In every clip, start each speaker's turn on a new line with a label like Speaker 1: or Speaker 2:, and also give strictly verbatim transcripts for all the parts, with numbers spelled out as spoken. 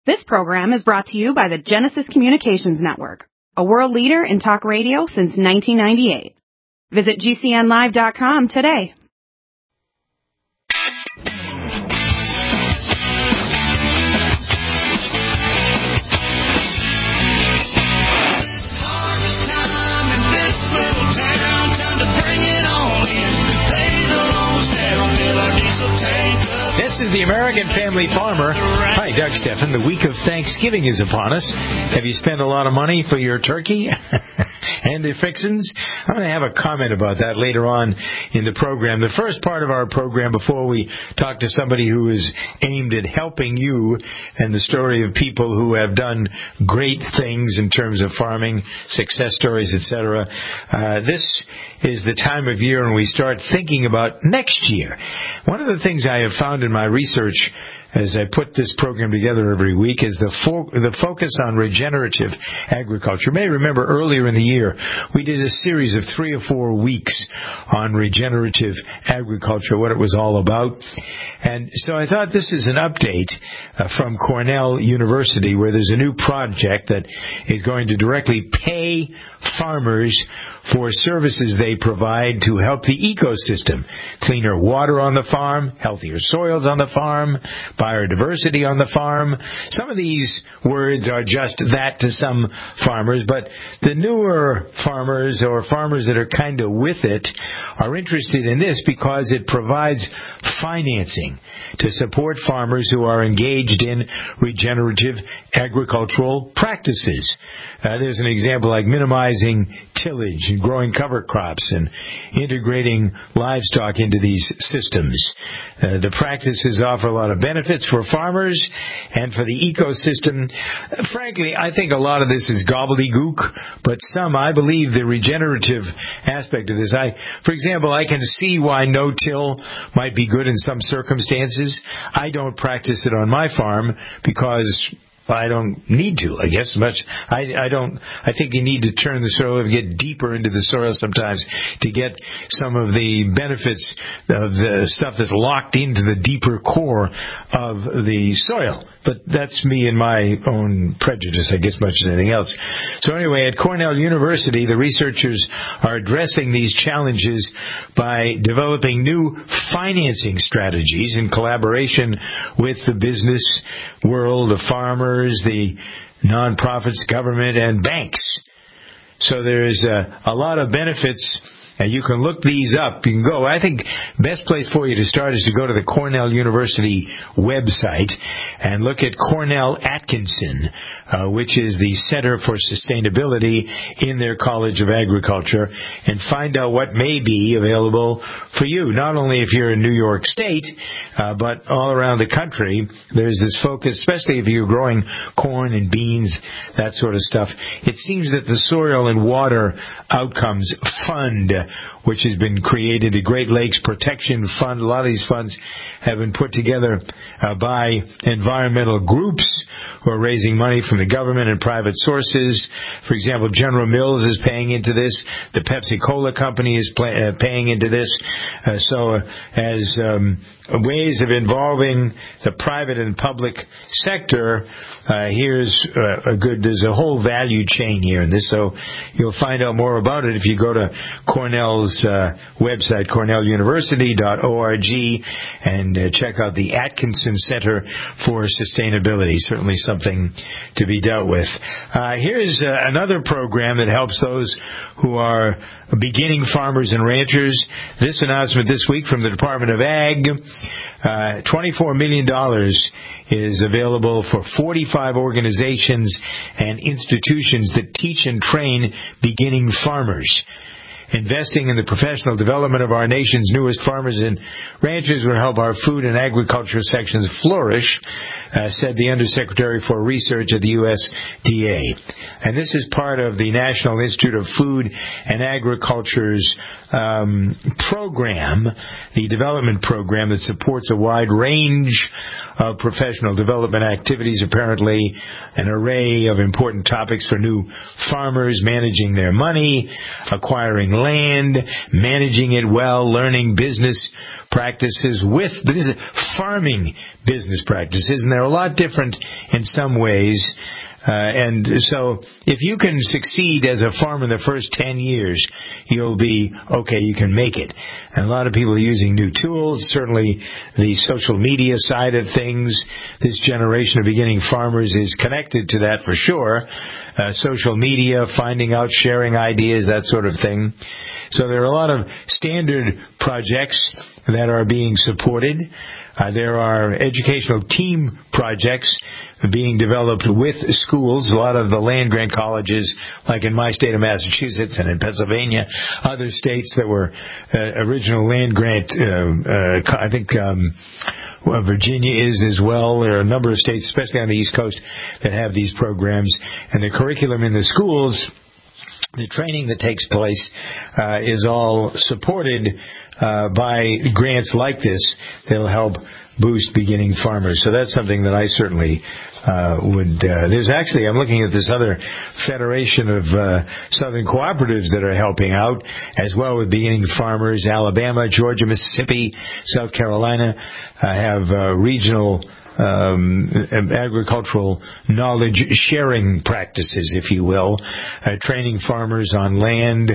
Speaker 1: This program is brought to you by the Genesis Communications Network, a world leader in talk radio since nineteen ninety-eight. Visit G C N live dot com today.
Speaker 2: This is the American Family Farmer. Hi, Doug Steffen. The week of Thanksgiving is upon us. Have you spent a lot of money for your turkey and the fixins? I'm going to have a comment about that later on in the program. The first part of our program, before we talk to somebody who is aimed at helping you and the story of people who have done great things in terms of farming, success stories, et cetera. Uh, this is the time of year when we start thinking about next year. One of the things I have found in my research as I put this program together every week is the fo- the focus on regenerative agriculture. You may remember earlier in the year, we did a series of three or four weeks on regenerative agriculture, what it was all about. And so I thought this is an update uh, from Cornell University, where there's a new project that is going to directly pay farmers for services they provide to help the ecosystem. Cleaner water on the farm, healthier soils on the farm, biodiversity on the farm. Some of these words are just that to some farmers, but the newer farmers or farmers that are kind of with it are interested in this because it provides financing to support farmers who are engaged in regenerative agricultural practices. Uh, there's an example like minimizing tillage and growing cover crops and integrating livestock into these systems. Uh, the practices offer a lot of benefits for farmers and for the ecosystem. Uh, frankly, I think a lot of this is gobbledygook, but some, I believe, the regenerative aspect of this. I, for example, I can see why no-till might be good in some circumstances. I don't practice it on my farm because I don't need to, I guess, much. I, I don't, I think you need to turn the soil and get deeper into the soil sometimes to get some of the benefits of the stuff that's locked into the deeper core of the soil. But that's me and my own prejudice, I guess, much as anything else. So anyway, at Cornell University, the researchers are addressing these challenges by developing new financing strategies in collaboration with the business world, the farmers, the nonprofits, government, and banks. So there's a, a lot of benefits. And you can look these up. You can go. I think best place for you to start is to go to the Cornell University website and look at Cornell Atkinson, uh, which is the Center for Sustainability in their College of Agriculture, and find out what may be available for you. Not only if you're in New York State, uh, but all around the country. There's this focus, especially if you're growing corn and beans, that sort of stuff. It seems that the Soil and Water Outcomes Fund, which has been created, the Great Lakes Protection Fund. A lot of these funds have been put together uh, by environmental groups who are raising money from the government and private sources. For example, General Mills is paying into this. The Pepsi-Cola company is play, uh, paying into this. Uh, so uh, as um, ways of involving the private and public sector, uh, here's uh, a good, there's a whole value chain here in this. So you'll find out more about it if you go to Cornell's uh, website, cornell university dot org, and uh, check out the Atkinson Center for Sustainability. Certainly something to be dealt with. Uh, here's uh, another program that helps those who are beginning farmers and ranchers. This announcement this week from the Department of Ag, uh, twenty-four million dollars is available for forty-five organizations and institutions that teach and train beginning farmers. Investing in the professional development of our nation's newest farmers and ranchers will help our food and agriculture sections flourish, uh, said the Undersecretary for Research at the U S D A. And this is part of the National Institute of Food and Agriculture's um, program, the development program that supports a wide range of professional development activities, apparently an array of important topics for new farmers, managing their money, acquiring land, managing it well, learning business practices with, but this is farming business practices, and they're a lot different in some ways. Uh, and so if you can succeed as a farmer in the first ten years, you'll be, okay, you can make it. And a lot of people are using new tools, certainly the social media side of things. This generation of beginning farmers is connected to that for sure. Uh, social media, finding out, sharing ideas, that sort of thing. So there are a lot of standard projects that are being supported. Uh, there are educational team projects being developed with schools. A lot of the land-grant colleges, like in my state of Massachusetts and in Pennsylvania, other states that were uh, original land-grant, uh, uh, I think um, well, Virginia is as well. There are a number of states, especially on the East Coast, that have these programs. And the curriculum in the schools, the training that takes place, uh, is all supported uh, by grants like this that'll help boost beginning farmers. So that's something that I certainly uh, would. Uh, there's actually, I'm looking at this other federation of uh, Southern cooperatives that are helping out as well with beginning farmers. Alabama, Georgia, Mississippi, South Carolina uh, have uh, regional Um, agricultural knowledge sharing practices, if you will, uh, training farmers on land,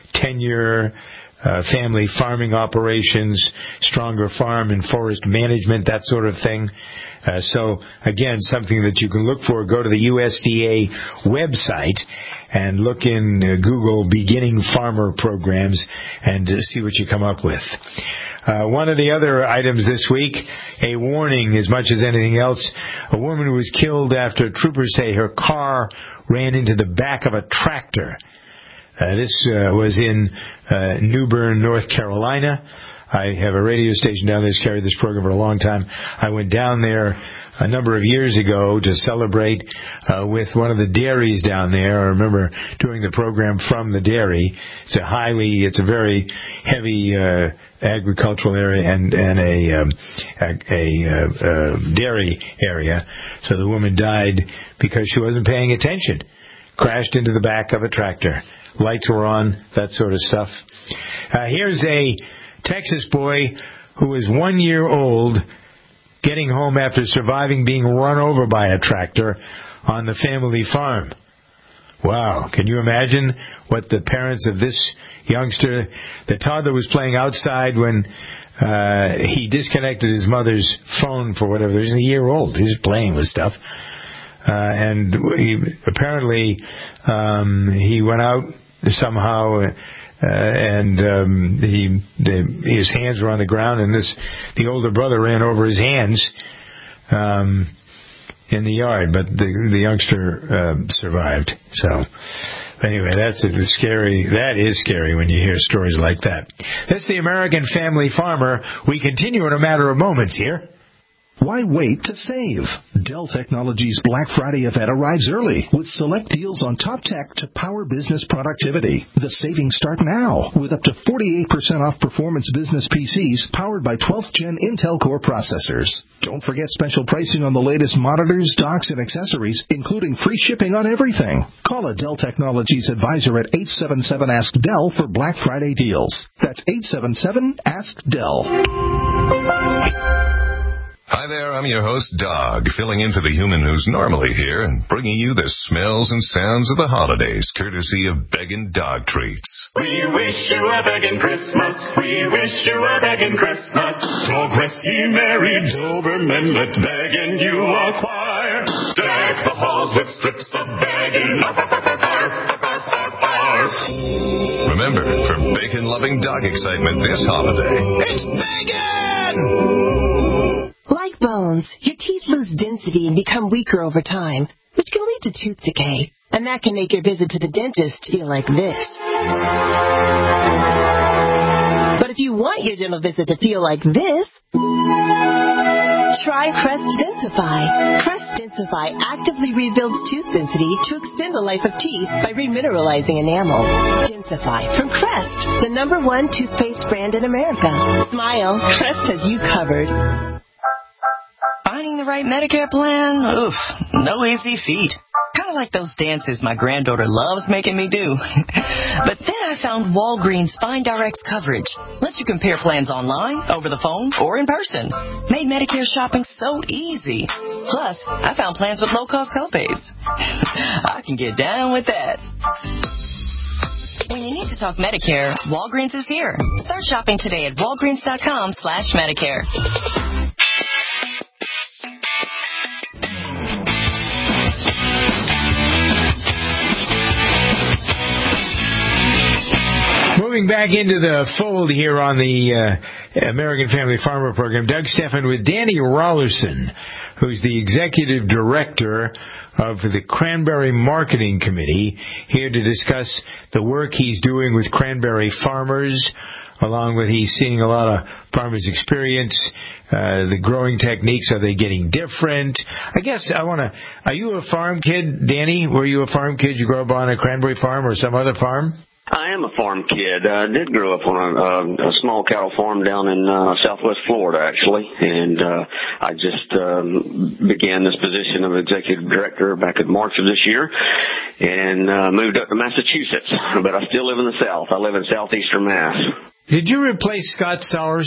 Speaker 2: tenure, uh, family farming operations, stronger farm and forest management, that sort of thing. Uh, so, again, something that you can look for. Go to the U S D A website and look in uh, Google beginning farmer programs and uh, see what you come up with. Uh, one of the other items this week, a warning as much as anything else. A woman was killed after troopers say her car ran into the back of a tractor. Uh, this uh, was in uh, New Bern, North Carolina. I have a radio station down there that's carried this program for a long time. I went down there a number of years ago to celebrate uh, with one of the dairies down there. I remember doing the program from the dairy. It's a highly, it's a very heavy uh, agricultural area and, and a, um, a, a uh, uh, dairy area. So the woman died because she wasn't paying attention. Crashed into the back of a tractor. Lights were on, that sort of stuff. Uh, here's a Texas boy who was one year old getting home after surviving being run over by a tractor on the family farm. Wow. Can you imagine what the parents of this youngster, the toddler was playing outside when uh, he disconnected his mother's phone for whatever. He was a year old. He was playing with stuff. Uh, and he, apparently um, he went out somehow uh, Uh, and um, he, the, his hands were on the ground, and this the older brother ran over his hands um, in the yard, but the, the youngster uh, survived. So, anyway, that's a scary. That is scary when you hear stories like that. That's the American Family Farmer. We continue in a matter of moments here.
Speaker 3: Why wait to save? Dell Technologies Black Friday event arrives early with select deals on top tech to power business productivity. The savings start now with up to forty-eight percent off performance business P Cs powered by twelfth gen Intel Core processors. Don't forget special pricing on the latest monitors, docks, and accessories, including free shipping on everything. Call a Dell Technologies advisor at eight seven seven ask D E L L for Black Friday deals. That's eight seven seven ask D E L L.
Speaker 4: Hi there, I'm your host, Dog, filling in for the human who's normally here and bringing you the smells and sounds of the holidays, courtesy of Beggin' Dog Treats.
Speaker 5: We wish you a beggin' Christmas. We wish you a beggin' Christmas. Dog rest ye merry Doberman, let beggin' you acquire. Deck the halls with strips of beggin'. Arf, arf, arf, arf, arf, arf, arf.
Speaker 4: Remember, for bacon-loving dog excitement this holiday, it's Beggin'!
Speaker 6: Like bones, your teeth lose density and become weaker over time, which can lead to tooth decay. And that can make your visit to the dentist feel like this. But if you want your dental visit to feel like this, try Crest Densify. Crest Densify actively rebuilds tooth density to extend the life of teeth by remineralizing enamel. Densify from Crest, the number one toothpaste brand in America. Smile, Crest has you covered.
Speaker 7: Finding the right Medicare plan? Oof, no easy feat. Come kind of like those dances my granddaughter loves making me do. But then I found Walgreens Find Direct's coverage. Lets you compare plans online, over the phone, or in person. Made Medicare shopping so easy. Plus, I found plans with low-cost copays. I can get down with that. When you need to talk Medicare, Walgreens is here. Start shopping today at walgreens.com slash Medicare.
Speaker 2: Moving back into the fold here on the uh, American Family Farmer Program, Doug Stephan with Danny Rollerson, who's the Executive Director of the Cranberry Marketing Committee, here to discuss the work he's doing with cranberry farmers, along with he's seeing a lot of farmers' experience, uh, the growing techniques, are they getting different? I guess I want to, are you a farm kid, Danny? Were you a farm kid? You grew up on a cranberry farm or some other farm?
Speaker 8: I am a farm kid. I did grow up on a, a, a small cattle farm down in uh, southwest Florida, actually, and uh, I just um, began this position of executive director back in March of this year, and uh, moved up to Massachusetts. But I still live in the South. I live in southeastern Mass.
Speaker 2: Did you replace Scott Sowers?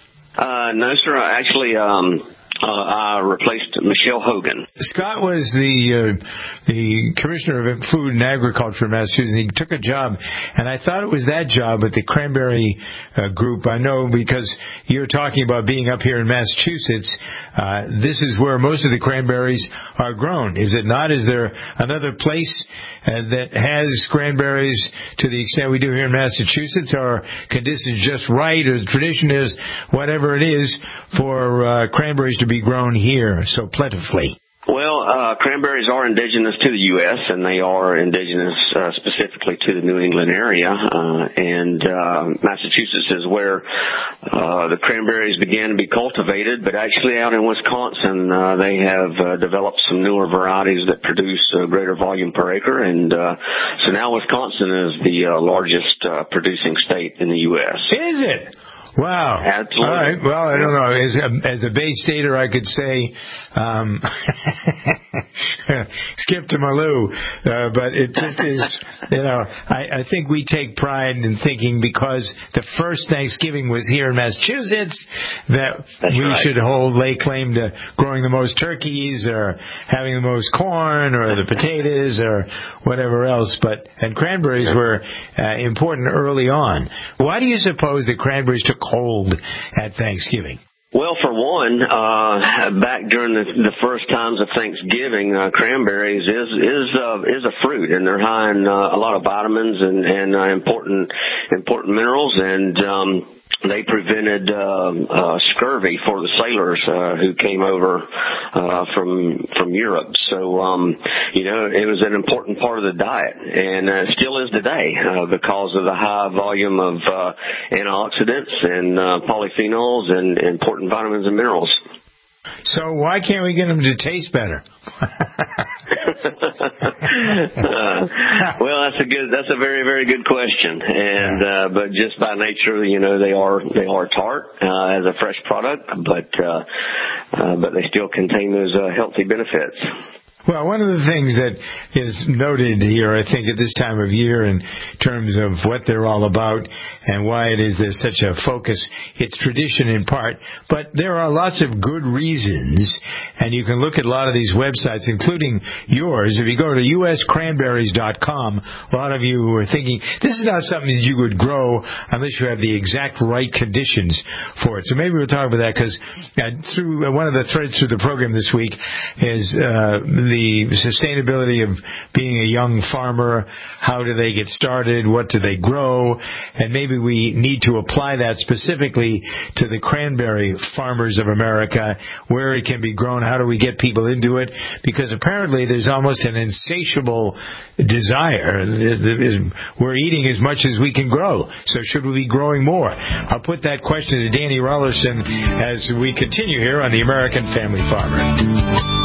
Speaker 8: Uh, no, sir. I actually, um, uh, I replaced Michelle Hogan.
Speaker 2: Scott was the uh, the commissioner of food and agriculture in Massachusetts. He took a job, and I thought it was that job at the cranberry uh, group. I know because you're talking about being up here in Massachusetts. Uh, this is where most of the cranberries are grown, is it not? Is there another place uh, that has cranberries to the extent we do here in Massachusetts? Or conditions just right, or the tradition is whatever it is for uh, cranberries to be grown here so plentifully?
Speaker 8: Well, uh, cranberries are indigenous to the U S, and they are indigenous uh, specifically to the New England area. Uh, and uh, Massachusetts is where uh, the cranberries began to be cultivated. But actually out in Wisconsin, uh, they have uh, developed some newer varieties that produce a greater volume per acre. And uh, so now Wisconsin is the uh, largest uh, producing state in the U S.
Speaker 2: Is it? Wow.
Speaker 8: Absolutely.
Speaker 2: All right. Well, I don't know. As a, as a Bay Stater, I could say, um, skip to Malou. Uh, but it just is, you know, I, I think we take pride in thinking because the first Thanksgiving was here in Massachusetts that
Speaker 8: That's
Speaker 2: we
Speaker 8: right.
Speaker 2: should hold, lay claim to growing the most turkeys or having the most corn or the potatoes or whatever else. But, and cranberries were uh, important early on. Why do you suppose that cranberries took hold at Thanksgiving?
Speaker 8: Well, for one, uh, back during the, the first times of Thanksgiving, uh, cranberries is is uh, is a fruit, and they're high in uh, a lot of vitamins and and uh, important important minerals, and um, they prevented uh, uh, scurvy for the sailors uh, who came over uh, from from Europe. So, um, you know, it was an important part of the diet, and uh, still is today uh, because of the high volume of uh, antioxidants and uh, polyphenols and important vitamins and minerals.
Speaker 2: So why can't we get them to taste better?
Speaker 8: uh, well, that's a good, that's a very, very good question. And, uh, but just by nature, you know, they are, they are tart, uh, as a fresh product, but, uh, uh, but they still contain those, uh, healthy benefits.
Speaker 2: Well, one of the things that is noted here, I think, at this time of year in terms of what they're all about and why it is there's such a focus, it's tradition in part, but there are lots of good reasons, and you can look at a lot of these websites, including yours. If you go to u s cranberries dot com, a lot of you are thinking, this is not something that you would grow unless you have the exact right conditions for it. So maybe we'll talk about that, because uh, through uh, one of the threads through the program this week is uh, the sustainability of being a young farmer. How do they get started? What do they grow? And maybe we need to apply that specifically to the cranberry farmers of America, where it can be grown. How do we get people into it? Because apparently there's almost an insatiable desire. We're eating as much as we can grow. So should we be growing more? I'll put that question to Danny Rollerson as we continue here on the American Family Farmer.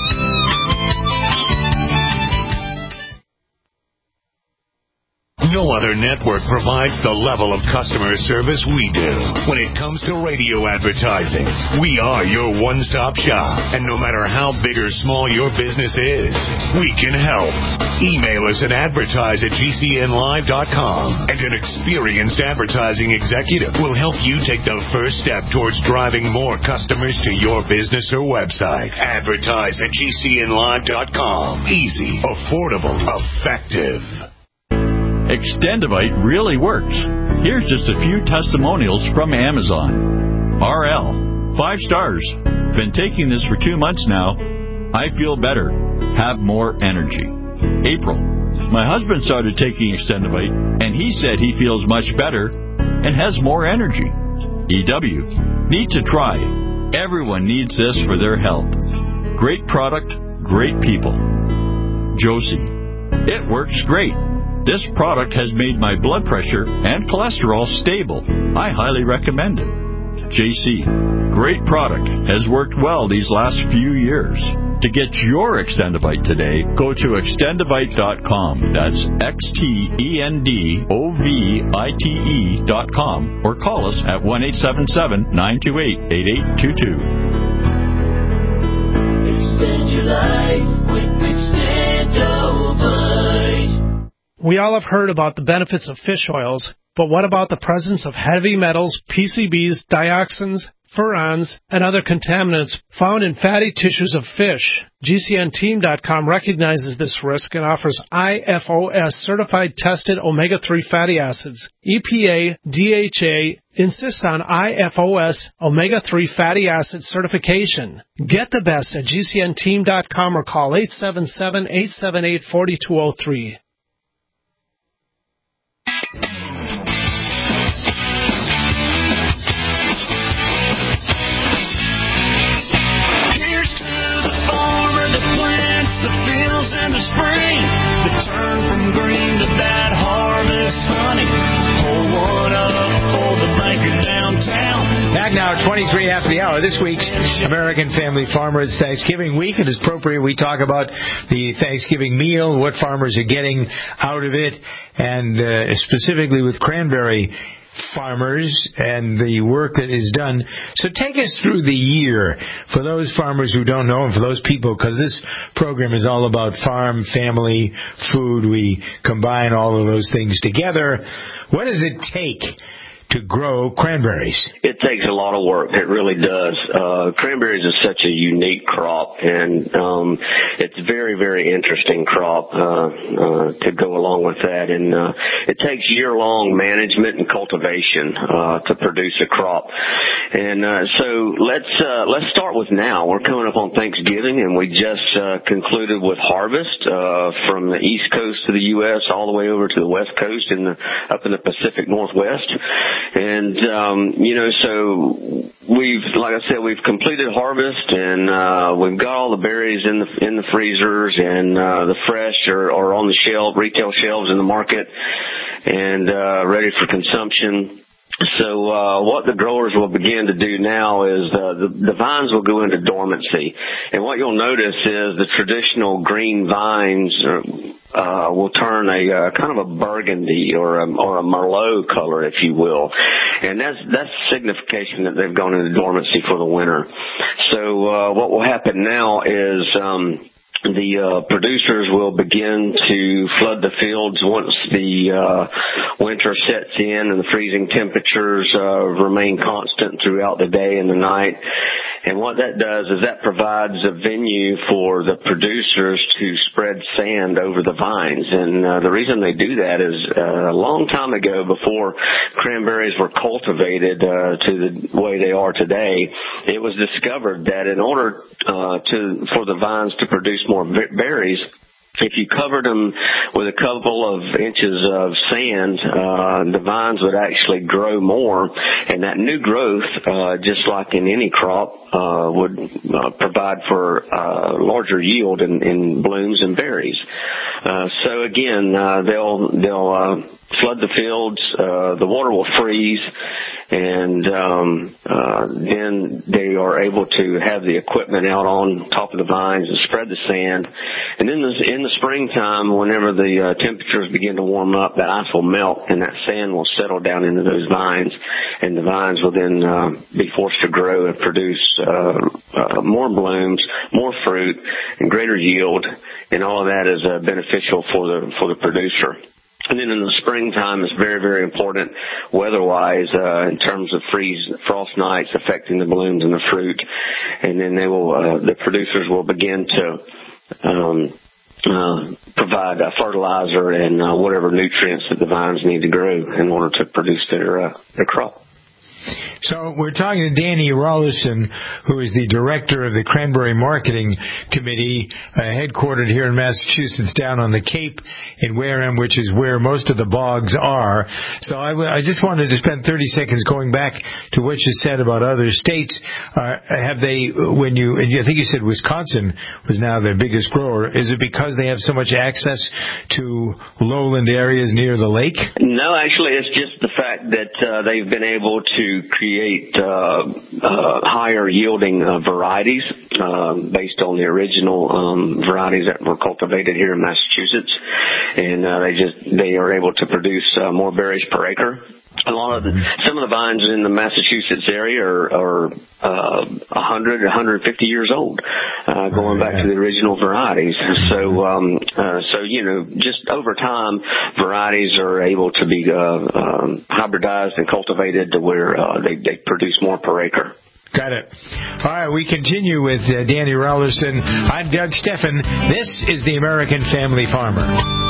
Speaker 9: No other network provides the level of customer service we do. When it comes to radio advertising, we are your one-stop shop. And no matter how big or small your business is, we can help. Email us at advertise at G C N live dot com, and an experienced advertising executive will help you take the first step towards driving more customers to your business or website. Advertise at G C N live dot com. Easy, affordable, effective.
Speaker 10: Extendivite really works. Here's just a few testimonials from Amazon. R L, five stars. Been taking this for two months now. I feel better. Have more energy. April, my husband started taking Extendivite, and he said he feels much better and has more energy. E W, need to try. Everyone needs this for their health. Great product, great people. Josie, it works great. This product has made my blood pressure and cholesterol stable. I highly recommend it. J C, great product. Has worked well these last few years. To get your Extendivite today, go to extendivite dot com. That's X T E N D O V I T E dot com, or call us at one eight seven seven, nine two eight, eight eight two two.
Speaker 11: Extend your life with Extendivite.
Speaker 12: We all have heard about the benefits of fish oils, but what about the presence of heavy metals, P C Bs, dioxins, furans, and other contaminants found in fatty tissues of fish? G C N team dot com recognizes this risk and offers I F O S certified tested omega three fatty acids. E P A, D H A insists on I F O S omega three fatty acid certification. Get the best at G C N team dot com or call eight seven seven, eight seven eight, four two zero three.
Speaker 11: Spring, the turn from green to that harvest honey. Pour one up for the banker downtown.
Speaker 2: Back now at twenty-three after the hour. This week's American Family Farmer is Thanksgiving week. It is appropriate we talk about the Thanksgiving meal, what farmers are getting out of it, and uh, specifically with cranberry farmers and the work that is done. So take us through the year for those farmers who don't know and for those people, because this program is all about farm, family, food. We combine all of those things together. What does it take to grow cranberries?
Speaker 8: It takes a lot of work. It really does. Uh, cranberries is such a unique crop, and um, it's a very, very interesting crop uh, uh, to go along with that. And uh, it takes year-long management and cultivation uh, to produce a crop. And uh, so let's uh, let's start with now. We're coming up on Thanksgiving, and we just uh, concluded with harvest uh, from the East Coast of the U S all the way over to the West Coast and up in the Pacific Northwest. And, um, you know, so we've, like I said, we've completed harvest, and uh, we've got all the berries in the in the freezers, and uh, the fresh are, are on the shelf, retail shelves in the market, and uh, ready for consumption. So uh, what the growers will begin to do now is uh, the, the vines will go into dormancy. And what you'll notice is the traditional green vines are, uh, will turn a uh, kind of a burgundy or a, or a Merlot color, if you will. And that's that's signification that they've gone into dormancy for the winter. So uh, what will happen now is um, the uh, producers will begin to flood the fields once the uh, winter sets in and the freezing temperatures uh, remain constant throughout the day and the night. And what that does is that provides a venue for the producers to spread sand over the vines. And uh, the reason they do that is uh, a long time ago, before cranberries were cultivated uh, to the way they are today, it was discovered that in order uh, to for the vines to produce more berries, if you covered them with a couple of inches of sand, uh, the vines would actually grow more, and that new growth, uh, just like in any crop, uh, would uh, provide for uh, larger yield in, in blooms and berries. Uh, so again, uh, they'll they'll uh, flood the fields, uh, the water will freeze, and um, uh, then they are able to have the equipment out on top of the vines and spread the sand. And then in the springtime, whenever the uh, temperatures begin to warm up, that ice will melt and that sand will settle down into those vines, and the vines will then uh, be forced to grow and produce uh, uh, more blooms, more fruit, and greater yield, and all of that is uh, beneficial for the for the producer. And then in the springtime, it's very, very important weather-wise uh, in terms of freeze, frost nights affecting the blooms and the fruit. And then they will, uh, the producers will begin to um, uh, provide uh, fertilizer and uh, whatever nutrients that the vines need to grow in order to produce their uh, their crop.
Speaker 2: So we're talking to Danny Rollerson, who is the director of the Cranberry Marketing Committee, uh, headquartered here in Massachusetts, down on the Cape in Wareham, which is where most of the bogs are. So I, w- I just wanted to spend thirty seconds going back to what you said about other states. Uh, have they, when you, and I think you said Wisconsin was now their biggest grower, is it because they have so much access to lowland areas near the lake?
Speaker 8: No, actually, it's just the fact that uh, they've been able to create uh, uh, higher yielding uh, varieties uh, based on the original um, varieties that were cultivated here in Massachusetts, and uh, they just they are able to produce uh, more berries per acre. A lot of the, some of the vines in the Massachusetts area are, are uh, one hundred, one hundred fifty years old, uh, going back to the original varieties. So, um, uh, so you know, just over time, varieties are able to be uh, um, hybridized and cultivated to where uh, they, they produce more per acre.
Speaker 2: Got it. All right, we continue with uh, Danny Rollerson. I'm Doug Steffen. This is the American Family Farmer.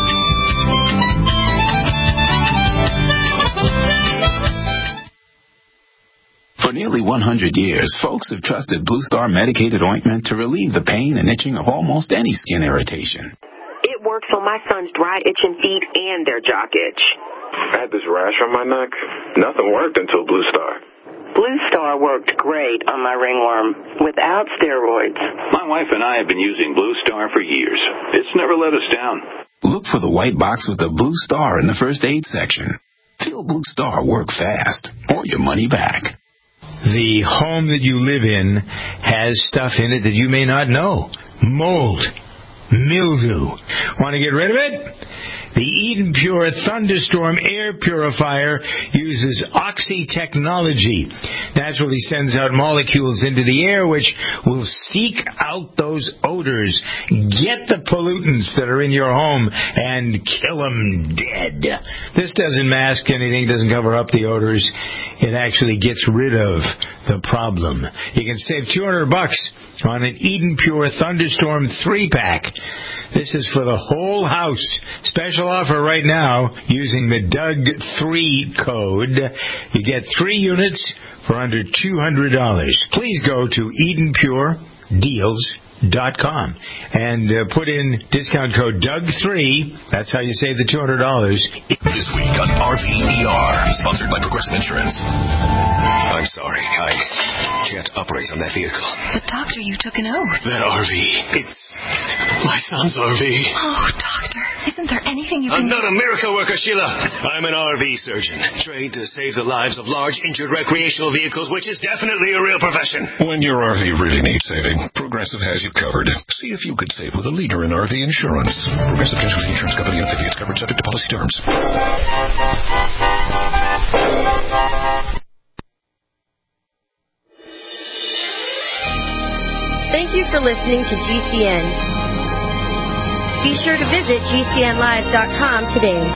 Speaker 13: For nearly one hundred years, folks have trusted Blue Star medicated ointment to relieve the pain and itching of almost any skin irritation.
Speaker 14: It works on my son's dry, itching feet and their jock itch.
Speaker 15: I had this rash on my neck. Nothing worked until Blue Star.
Speaker 14: Blue Star worked great on my ringworm without steroids.
Speaker 16: My wife and I have been using Blue Star for years. It's never let us down.
Speaker 13: Look for the white box with the Blue Star in the first aid section. Feel Blue Star work fast, or your money back.
Speaker 2: The home that you live in has stuff in it that you may not know. Mold, mildew. Want to get rid of it? The Eden Pure Thunderstorm Air Purifier uses Oxy technology. Naturally sends out molecules into the air which will seek out those odors, get the pollutants that are in your home, and kill them dead. This doesn't mask anything, doesn't cover up the odors. It actually gets rid of the problem. You can save two hundred bucks on an Eden Pure Thunderstorm three-pack. This is for the whole house. Special offer right now using the Doug three code. You get three units for under two hundred dollars. Please go to Eden Pure Deals dot com and uh, put in discount code Doug three. That's how you save the two hundred dollars.
Speaker 17: This week on R V E R, sponsored by Progressive Insurance. I'm sorry, I can't operate on that vehicle.
Speaker 18: But, Doctor, you took an oath.
Speaker 17: That R V, it's my son's R V.
Speaker 18: Oh, Doctor, isn't there anything you can
Speaker 17: I'm
Speaker 18: do?
Speaker 17: not a miracle worker, Sheila. I'm an R V surgeon, trained to save the lives of large, injured recreational vehicles, which is definitely a real profession.
Speaker 19: When your R V really needs saving, Progressive has you covered. See if you could save with a leader in R V insurance. Progressive Casualty Insurance Company and affiliates, covered subject to policy terms.
Speaker 20: Thank you for listening to G C N. Be sure to visit G C N live dot com today.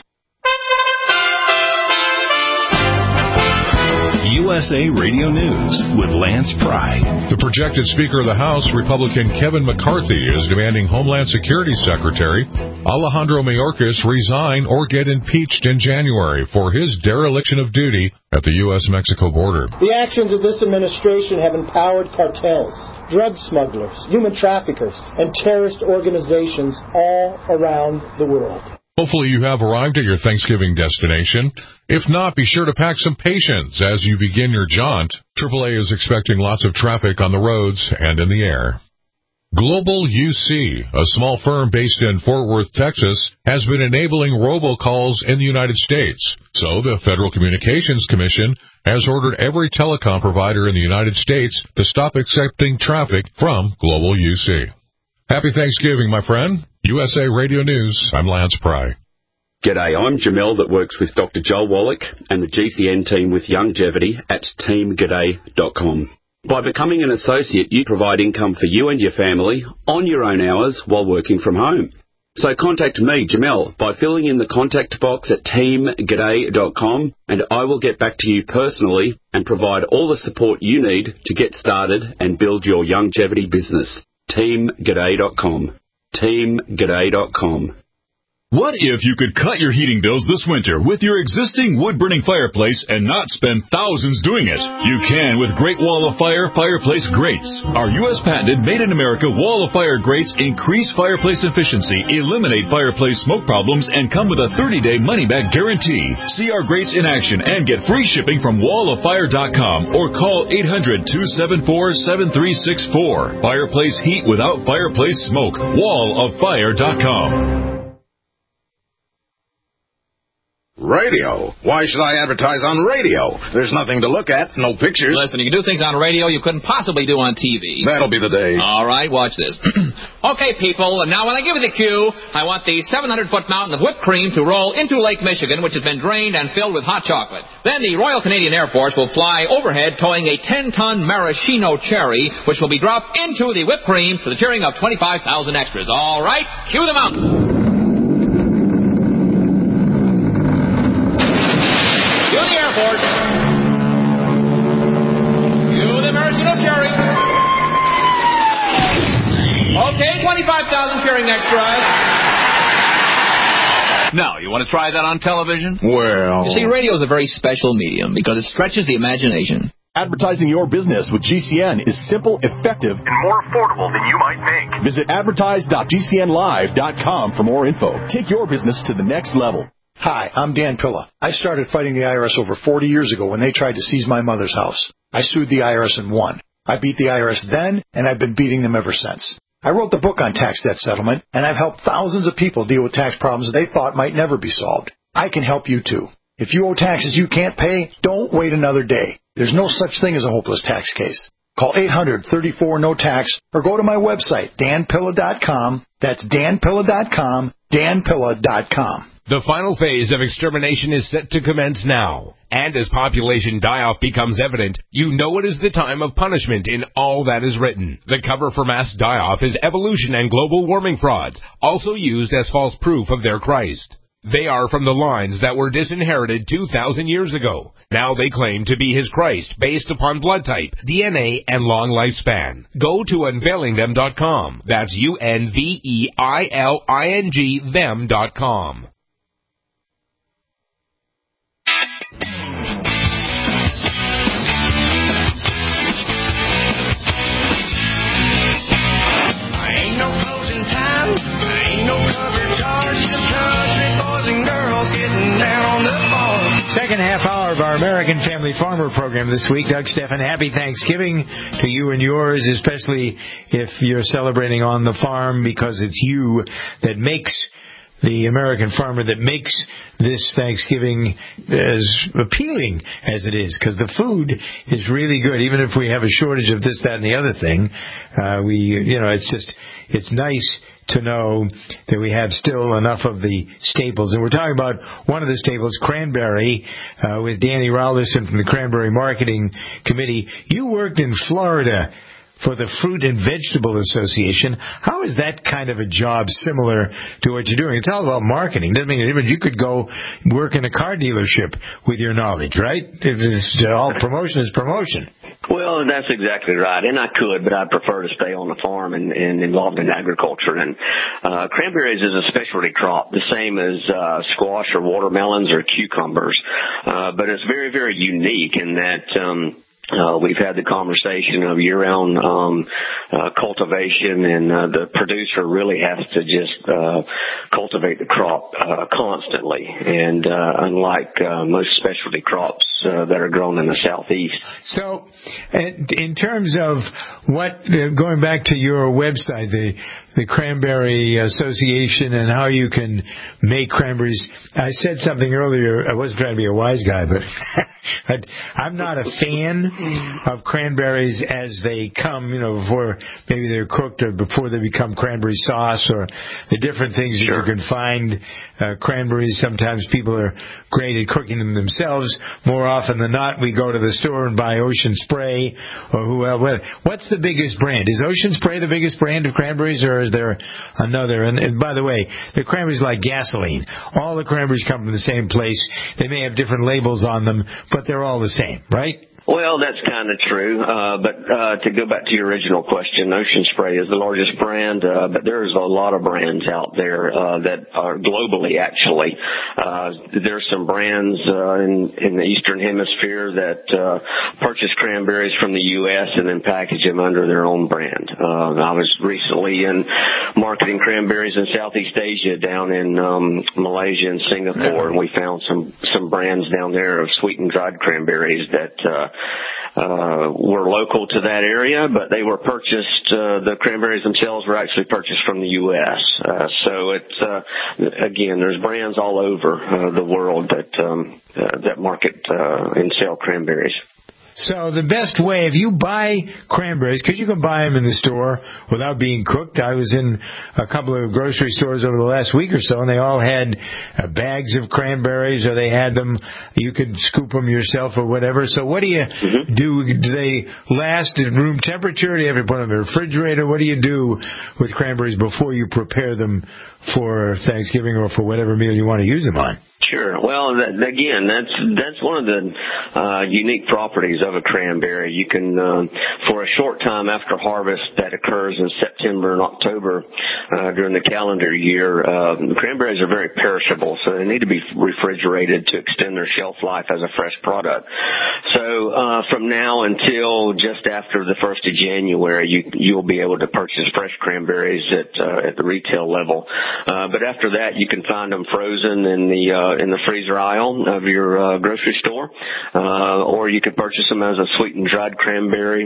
Speaker 21: U S A Radio News with Lance Pry.
Speaker 22: The projected Speaker of the House, Republican Kevin McCarthy, is demanding Homeland Security Secretary Alejandro Mayorkas resign or get impeached in January for his dereliction of duty at the U S Mexico border.
Speaker 23: The actions of this administration have empowered cartels, drug smugglers, human traffickers, and terrorist organizations all around the world.
Speaker 22: Hopefully you have arrived at your Thanksgiving destination. If not, be sure to pack some patience as you begin your jaunt. triple A is expecting lots of traffic on the roads and in the air. Global U C, a small firm based in Fort Worth, Texas, has been enabling robocalls in the United States. So the Federal Communications Commission has ordered every telecom provider in the United States to stop accepting traffic from Global U C. Happy Thanksgiving, my friend. U S A Radio News, I'm Lance Pry.
Speaker 1: G'day, I'm Jamel that works with Doctor Joel Wallach and the G C N team with Longevity at team g'day dot com. By becoming an associate, you provide income for you and your family on your own hours while working from home. So contact me, Jamel, by filling in the contact box at team g'day dot com, and I will get back to you personally and provide all the support you need to get started and build your longevity business. team g'day dot com. team g'day dot com.
Speaker 3: What if you could cut your heating bills this winter with your existing wood-burning fireplace and not spend thousands doing it? You can with Great Wall of Fire Fireplace Grates. Our U S patented made-in-America Wall of Fire grates increase fireplace efficiency, eliminate fireplace smoke problems, and come with a thirty-day money-back guarantee. See our grates in action and get free shipping from wall of fire dot com or call eight hundred, two seven four, seven three six four. Fireplace heat without fireplace smoke. wall of fire dot com.
Speaker 5: Radio? Why should I advertise on radio? There's nothing to look at, no pictures.
Speaker 24: Listen, you can do things on radio you couldn't possibly do on T V.
Speaker 5: That'll be the day.
Speaker 24: All right, watch this. Okay, people, now when I give you the cue, I want the seven hundred foot mountain of whipped cream to roll into Lake Michigan, which has been drained and filled with hot chocolate. Then the Royal Canadian Air Force will fly overhead towing a ten ton maraschino cherry, which will be dropped into the whipped cream to the cheering of twenty-five thousand extras. All right, cue the mountain. Okay, twenty-five thousand cheering extras. Now, you want to try that on television?
Speaker 5: Well...
Speaker 24: You see, radio is a very special medium because it stretches the imagination.
Speaker 25: Advertising your business with G C N is simple, effective, and more affordable than you might think. Visit advertise dot g c n live dot com for more info. Take your business to the next level.
Speaker 26: Hi, I'm Dan Pilla. I started fighting the I R S over forty years ago when they tried to seize my mother's house. I sued the I R S and won. I beat the I R S then, and I've been beating them ever since. I wrote the book on tax debt settlement, and I've helped thousands of people deal with tax problems they thought might never be solved. I can help you, too. If you owe taxes you can't pay, don't wait another day. There's no such thing as a hopeless tax case. Call eight hundred, thirty-four, no tax or go to my website, dan pilla dot com. That's dan pilla dot com, dan pilla dot com.
Speaker 27: The final phase of extermination is set to commence now. And as population die-off becomes evident, you know it is the time of punishment in all that is written. The cover for mass die-off is evolution and global warming frauds, also used as false proof of their Christ. They are from the lines that were disinherited two thousand years ago. Now they claim to be his Christ based upon blood type, D N A, and long lifespan. Go to unveiling them dot com. That's U N V E I L I N G them dot com.
Speaker 2: Second half hour of our American Family Farmer program this week. Doug Stephan, happy Thanksgiving to you and yours, especially if you're celebrating on the farm, because it's you that makes the American farmer, that makes this Thanksgiving as appealing as it is, because the food is really good. Even if we have a shortage of this, that, and the other thing, uh, we, you know, it's just, it's nice to know that we have still enough of the staples. And we're talking about one of the staples, cranberry, uh, with Danny Rolderson from the Cranberry Marketing Committee. You worked in Florida for the Fruit and Vegetable Association. How is that kind of a job similar to what you're doing? It's all about marketing. Doesn't mean you could go work in a car dealership with your knowledge, right? It's all promotion is promotion.
Speaker 8: Well, that's exactly right, and I could, but I'd prefer to stay on the farm and, and involved in agriculture. And uh, cranberries is a specialty crop, the same as uh, squash or watermelons or cucumbers, uh, but it's very, very unique in that um, Uh, we've had the conversation of year-round um, uh, cultivation, and uh, the producer really has to just uh, cultivate the crop uh, constantly. And uh, unlike uh, most specialty crops uh, that are grown in the southeast.
Speaker 2: So, in terms of what, uh, going back to your website, the the Cranberry Association, and how you can make cranberries. I said something earlier. I wasn't trying to be a wise guy, but But I'm not a fan of cranberries as they come, you know, before maybe they're cooked or before they become cranberry sauce or the different things
Speaker 8: Sure.
Speaker 2: that you can find. Uh, cranberries, sometimes people are great at cooking them themselves. More often than not, we go to the store and buy Ocean Spray or who else. What's the biggest brand? Is Ocean Spray the biggest brand of cranberries, or is there another? And, and by the way, the cranberries like gasoline. All the cranberries come from the same place. They may have different labels on them, but they're all the same, right?
Speaker 8: Well, that's kind of true. Uh, but uh, to go back to your original question, Ocean Spray is the largest brand, uh, but there's a lot of brands out there uh, that are globally, actually. Uh, there's some brands uh, in, in the Eastern Hemisphere that uh, purchase cranberries from the U S and then package them under their own brand. Uh, I was recently in marketing cranberries in Southeast Asia, down in um, Malaysia and Singapore, and we found some, some brands down there of sweetened dried cranberries that uh, Uh, were local to that area, but they were purchased, uh, the cranberries themselves were actually purchased from the U S Uh, so it's, uh, again, there's brands all over uh, the world that, um, uh, that market, uh, and sell cranberries.
Speaker 2: So the best way, if you buy cranberries, because you can buy them in the store without being cooked. I was in a couple of grocery stores over the last week or so, and they all had uh, bags of cranberries, or they had them, you could scoop them yourself or whatever. So what do you mm-hmm. do? Do they last at room temperature? Do you have to put them in the refrigerator? What do you do with cranberries before you prepare them for Thanksgiving or for whatever meal you want to use them on?
Speaker 8: Sure. Well, that, again, that's that's one of the uh, unique properties of a cranberry. You can, uh, for a short time after harvest that occurs in September and October uh, during the calendar year, uh, cranberries are very perishable, so they need to be refrigerated to extend their shelf life as a fresh product. So uh, from now until just after the first of January, you you'll be able to purchase fresh cranberries at uh, at the retail level. Uh, but after that, you can find them frozen in the uh, in the freezer aisle of your uh, grocery store, uh, or you can purchase them as a sweetened dried cranberry,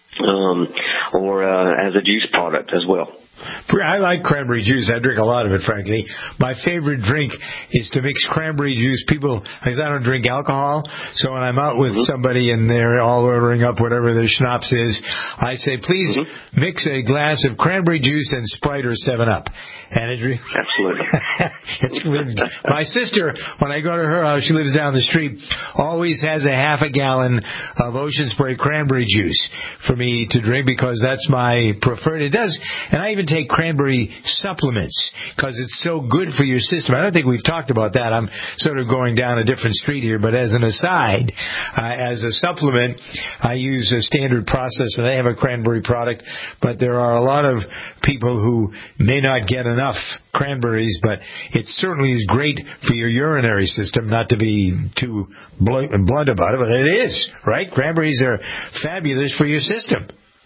Speaker 8: um, or uh, as a juice product as well.
Speaker 2: I like cranberry juice. I drink a lot of it, frankly. My favorite drink is to mix cranberry juice. People, because I don't drink alcohol, so when I'm out with mm-hmm. somebody and they're all ordering up whatever their schnapps is, I say, please mm-hmm. mix a glass of cranberry juice and Sprite or seven up. And it really,
Speaker 8: absolutely.
Speaker 2: It's really, my sister, when I go to her house, she lives down the street, always has a half a gallon of Ocean Spray cranberry juice for me to drink because that's my preferred. It does, and I even take cranberry supplements because it's so good for your system. I don't think we've talked about that. I'm sort of going down a different street here, but as an aside, uh, as a supplement, I use a standard process, and they have a cranberry product, but there are a lot of people who may not get enough cranberries, but it certainly is great for your urinary system, not to be too blunt about it, but it is, right? Cranberries are fabulous for your system.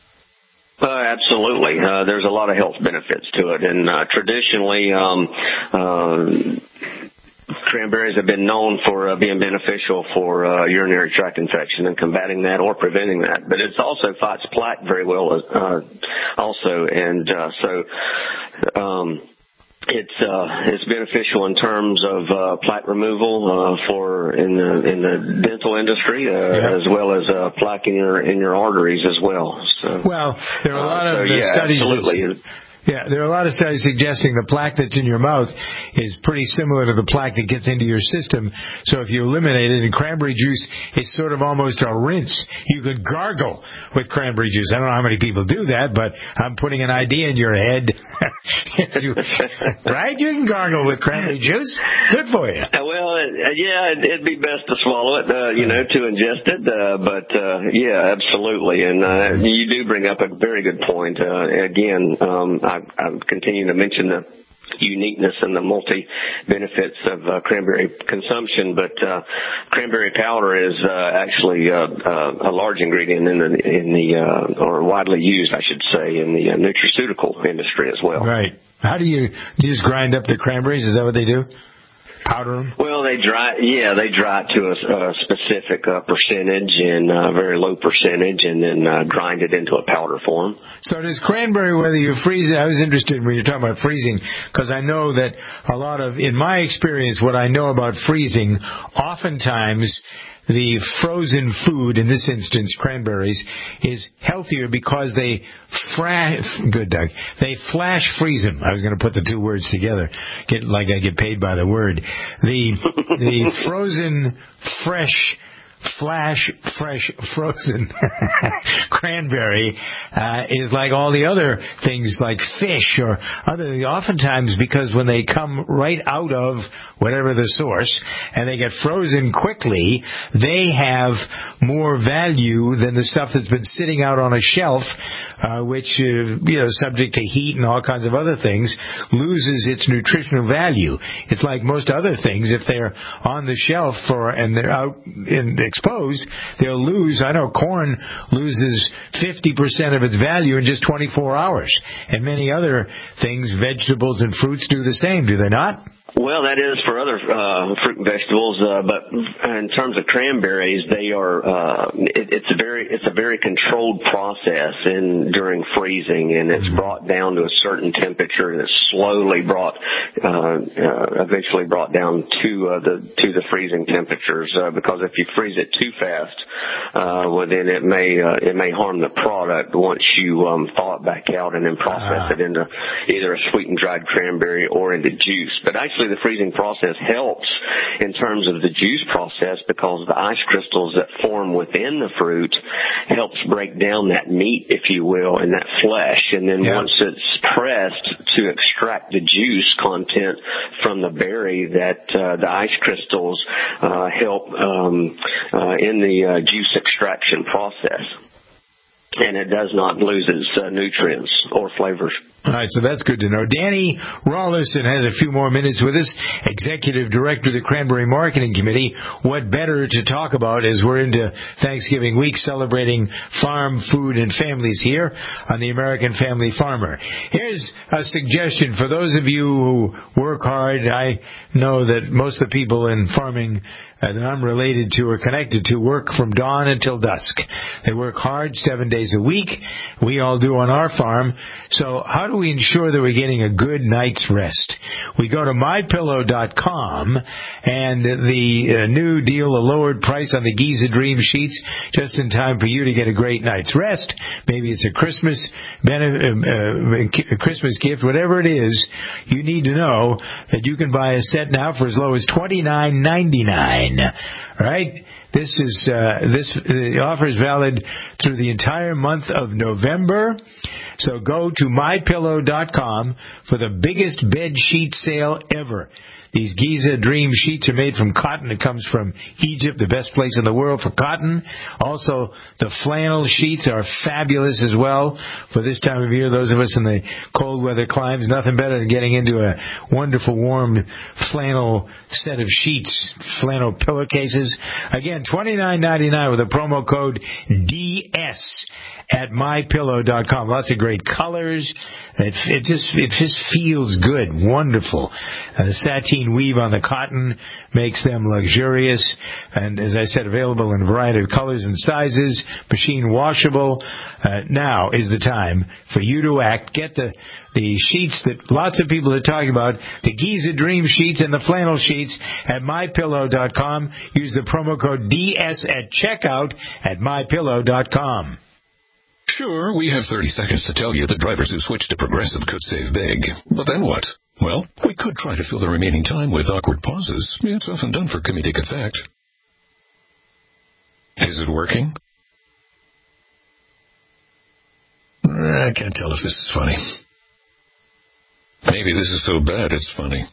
Speaker 8: Uh, absolutely. Uh, there's a lot of health benefits to it, and uh, traditionally, um, uh, cranberries have been known for uh, being beneficial for uh, urinary tract infection and combating that or preventing that. But it also fights plaque very well, uh, also, and uh, so. Um, It's uh, it's beneficial in terms of uh, plaque removal uh, for in the in the dental industry, uh, yeah. as well as uh, plaque in your in your arteries as well. So,
Speaker 2: well, there are a lot
Speaker 8: uh,
Speaker 2: of
Speaker 8: so, yeah,
Speaker 2: studies.
Speaker 8: Absolutely.
Speaker 2: Yeah, there are a lot of studies suggesting the plaque that's in your mouth is pretty similar to the plaque that gets into your system. So if you eliminate it, and cranberry juice is sort of almost a rinse. You could gargle with cranberry juice. I don't know how many people do that, but I'm putting an idea in your head. you, right? You can gargle with cranberry juice. Good for you.
Speaker 8: Uh, well, uh, yeah, it'd, it'd be best to swallow it, uh, you know, to ingest it. Uh, but, uh, yeah, absolutely. And uh, you do bring up a very good point. Uh, again, um, I, I continue to mention the uniqueness and the multi-benefits of uh, cranberry consumption, but uh, cranberry powder is uh, actually uh, uh, a large ingredient in the, in the uh, or widely used, I should say, in the uh, nutraceutical industry as well.
Speaker 2: Right. How do you, you just grind up the cranberries? Is that what they do? Powder them?
Speaker 8: Well, they dry, yeah, they dry it to a, a specific uh, percentage and a uh, very low percentage, and then uh, grind it into a powder form.
Speaker 2: So does cranberry, whether you freeze it, I was interested when you're talking about freezing, because I know that a lot of, in my experience, what I know about freezing, oftentimes the frozen food, in this instance cranberries, is healthier because they fra- good Doug, they flash freeze them. I was going to put the two words together, get like I get paid by the word. The the frozen fresh flash fresh frozen cranberry uh, is like all the other things like fish or other, oftentimes because when they come right out of whatever the source and they get frozen quickly, they have more value than the stuff that's been sitting out on a shelf, uh, which uh, you know, subject to heat and all kinds of other things, loses its nutritional value. It's like most other things, if they're on the shelf for and they're out in exposed, they'll lose. I know corn loses fifty percent of its value in just twenty-four hours. And many other things, vegetables and fruits, do the same, do they not?
Speaker 8: Well, that is for other uh, fruit and vegetables, uh, but in terms of cranberries, they are uh, it, it's a very it's a very controlled process in during freezing, and it's brought down to a certain temperature, and it's slowly brought uh, uh, eventually brought down to uh, the to the freezing temperatures. Uh, because if you freeze it too fast, uh, well, then it may uh, it may harm the product once you um, thaw it back out and then process uh-huh. it into either a sweetened dried cranberry or into juice. But actually, the freezing process helps in terms of the juice process because the ice crystals that form within the fruit helps break down that meat, if you will, and that flesh. And then yeah. once it's pressed to extract the juice content from the berry, that uh, the ice crystals uh, help um, uh, in the uh, juice extraction process. And it does not lose its uh, nutrients or flavors.
Speaker 2: All right, so that's good to know. Danny Rawlinson has a few more minutes with us, Executive Director of the Cranberry Marketing Committee. What better to talk about as we're into Thanksgiving week, celebrating farm, food, and families here on the American Family Farmer. Here's a suggestion for those of you who work hard. I know that most of the people in farming that I'm related to or connected to work from dawn until dusk. They work hard seven days a week. We all do on our farm. So how do we ensure that we're getting a good night's rest? We go to my pillow dot com, and the uh, new deal, a lowered price on the Giza Dream sheets, just in time for you to get a great night's rest. Maybe it's a Christmas benefit, uh, a Christmas gift, whatever it is. You need to know that you can buy a set now for as low as twenty-nine ninety-nine. Right? This is uh, this the offer is valid through the entire month of November. So go to my pillow dot com for the biggest bed sheet sale ever. These Giza Dream sheets are made from cotton. It comes from Egypt, the best place in the world for cotton. Also, the flannel sheets are fabulous as well for this time of year. Those of us in the cold weather climes, nothing better than getting into a wonderful warm flannel set of sheets, flannel pillowcases. Again, twenty-nine ninety-nine with a promo code D S at my pillow dot com. Lots of great colors. It, it just it just feels good, wonderful. Uh, the sateen weave on the cotton makes them luxurious, and as I said, available in a variety of colors and sizes, machine washable. Uh, now is the time for you to act. Get the the sheets that lots of people are talking about, the Giza Dream sheets and the flannel sheets at my pillow dot com. Use the promo code D S at checkout at my pillow dot com.
Speaker 19: Sure, we have thirty seconds to tell you that drivers who switch to Progressive could save big. But then what? Well, we could try to fill the remaining time with awkward pauses. It's often done for comedic effect. Is it working? I can't tell if this is funny. Maybe this is so bad it's funny.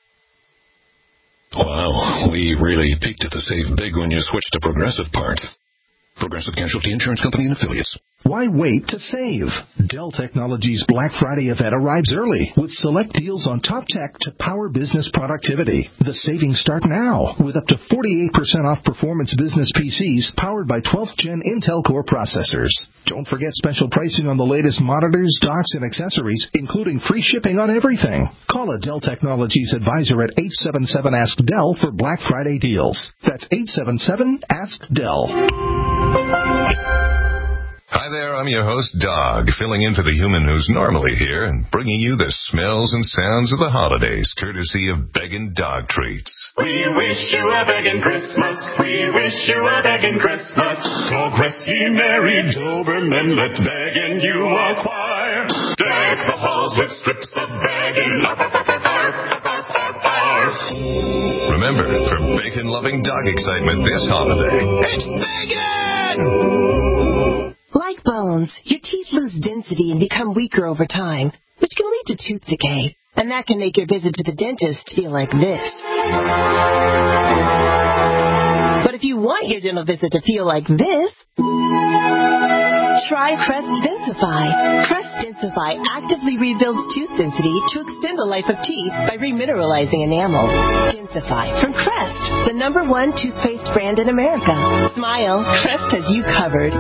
Speaker 19: Wow, we really peaked at the save big when you switched to Progressive part. Progressive Casualty Insurance Company and Affiliates.
Speaker 4: Why wait to save? Dell Technologies Black Friday event arrives early with select deals on top tech to power business productivity. The savings start now with up to forty-eight percent off performance business P Cs powered by twelfth gen Intel Core processors. Don't forget special pricing on the latest monitors, docks, and accessories, including free shipping on everything. Call a Dell Technologies advisor at eight seven seven ask Dell for Black Friday deals. That's eight seven seven ask Dell.
Speaker 6: Hi there, I'm your host, Dog, filling in for the human who's normally here and bringing you the smells and sounds of the holidays, courtesy of Beggin' Dog Treats.
Speaker 7: We wish you a begging Christmas. We wish you a begging Christmas. Call Cressy, Mary, Doberman, let begging you acquire. Deck the halls with strips of begging. Arf, arf, arf, arf, arf, arf, arf.
Speaker 6: Remember, for bacon-loving dog excitement this holiday, it's Beggin'!
Speaker 9: Like bones, your teeth lose density and become weaker over time, which can lead to tooth decay. And that can make your visit to the dentist feel like this. But if you want your dental visit to feel like this, try Crest Densify. Crest Densify actively rebuilds tooth density to extend the life of teeth by remineralizing enamel. Densify from Crest, the number one toothpaste brand in America. Smile, Crest has you covered.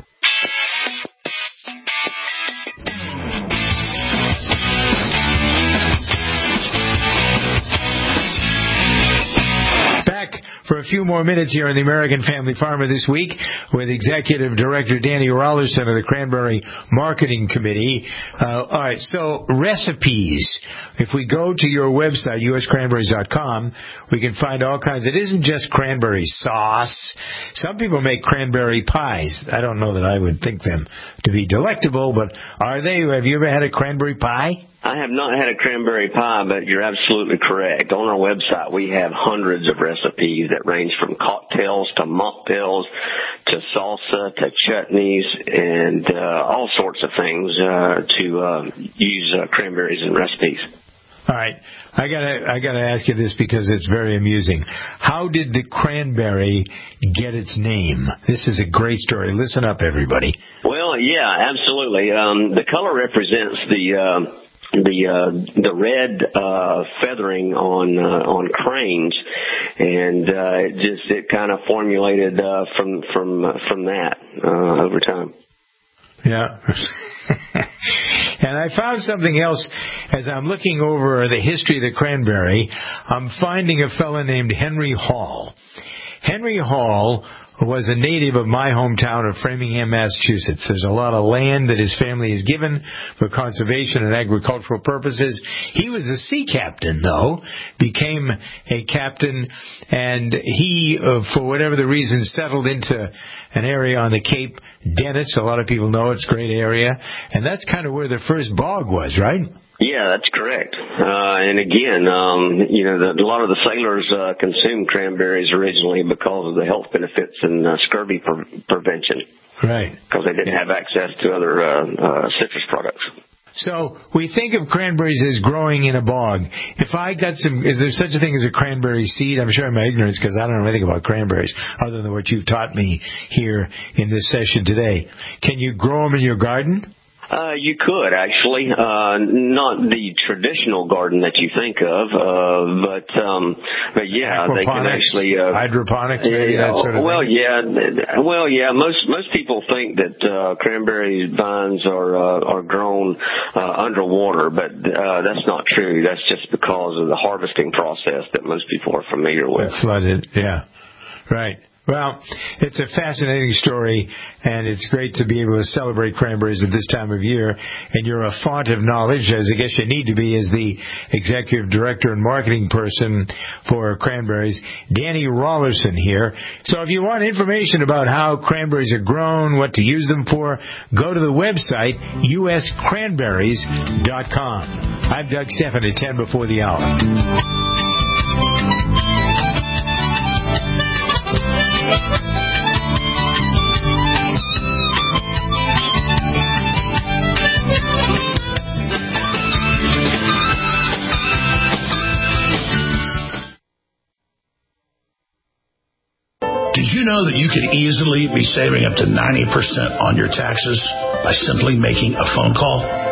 Speaker 2: For a few more minutes here on the American Family Farmer this week with Executive Director Danny Rollerson of the Cranberry Marketing Committee. Uh, all right, so recipes. If we go to your website, u s cranberries dot com, we can find all kinds. It isn't just cranberry sauce. Some people make cranberry pies. I don't know that I would think them to be delectable, but are they? Have you ever had a cranberry pie?
Speaker 8: I have not had a cranberry pie, but you're absolutely correct. On our website, we have hundreds of recipes that range from cocktails to mocktails to salsa to chutneys and uh, all sorts of things uh, to uh, use uh, cranberries in recipes.
Speaker 2: All right, I gotta I gotta ask you this because it's very amusing. How did the cranberry get its name? This is a great story. Listen up, everybody.
Speaker 8: Well, yeah, absolutely. Um, the color represents the. Uh, the uh the red uh feathering on uh, on cranes, and uh it just it kind of formulated uh from from uh, from that uh over time.
Speaker 2: Yeah. And I found something else as I'm looking over the history of the cranberry. I'm finding a fellow named Henry Hall. Henry Hall was a native of my hometown of Framingham, Massachusetts. There's a lot of land that his family has given for conservation and agricultural purposes. He was a sea captain, though, became a captain, and he, uh, for whatever the reason, settled into an area on the Cape Dennis. A lot of people know it's a great area, and that's kind of where the first bog was, right?
Speaker 8: Yeah, that's correct. Uh, and again, um, you know, the, a lot of the sailors uh, consumed cranberries originally because of the health benefits and uh, scurvy pre- prevention.
Speaker 2: Right.
Speaker 8: Because they didn't have access to other uh, uh, citrus products.
Speaker 2: So we think of cranberries as growing in a bog. If I got some, is there such a thing as a cranberry seed? I'm sure I'm ignorant because I don't know anything about cranberries other than what you've taught me here in this session today. Can you grow them in your garden?
Speaker 8: Uh, you could actually, uh, not the traditional garden that you think of, uh, but, um, but yeah, they can actually, uh,
Speaker 2: hydroponics, maybe
Speaker 8: yeah,
Speaker 2: that sort of
Speaker 8: well,
Speaker 2: thing.
Speaker 8: yeah, well, yeah, most, most people think that, uh, cranberry vines are, uh, are grown, uh, underwater, but, uh, that's not true. That's just because of the harvesting process that most people are familiar with.
Speaker 2: Flooded, yeah, right. Well, it's a fascinating story, and it's great to be able to celebrate cranberries at this time of year. And you're a font of knowledge, as I guess you need to be as the executive director and marketing person for cranberries. Danny Rollerson here. So if you want information about how cranberries are grown, what to use them for, go to the website, u s cranberries dot com. I'm Doug Stephan at ten before the hour.
Speaker 10: Did you know that you could easily be saving up to ninety percent on your taxes by simply making a phone call?